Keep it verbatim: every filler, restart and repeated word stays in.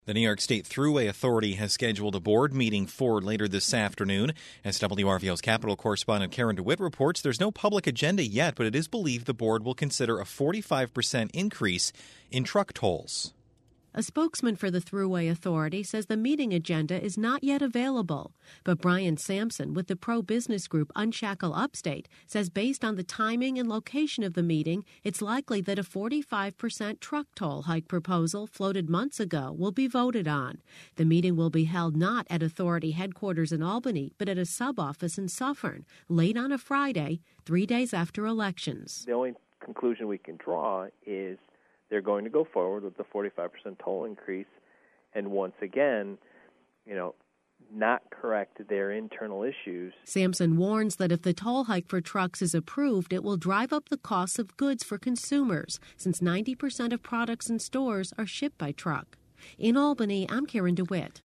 The New York State Thruway Authority has scheduled a board meeting for later this afternoon. As W R V O's Capitol correspondent Karen DeWitt reports, there's no public agenda yet, but it is believed the board will consider a forty-five percent increase in truck tolls. A spokesman for the Thruway Authority says the meeting agenda is not yet available. But Brian Sampson with the pro-business group Unshackle Upstate says based on the timing and location of the meeting, it's likely that a forty-five percent truck toll hike proposal floated months ago will be voted on. The meeting will be held not at Authority headquarters in Albany, but at a sub-office in Suffern, late on a Friday, three days after elections. The only conclusion we can draw is they're going to go forward with the forty-five percent toll increase and once again, you know, not correct their internal issues. Sampson warns that if the toll hike for trucks is approved, it will drive up the costs of goods for consumers, since ninety percent of products in stores are shipped by truck. In Albany, I'm Karen DeWitt.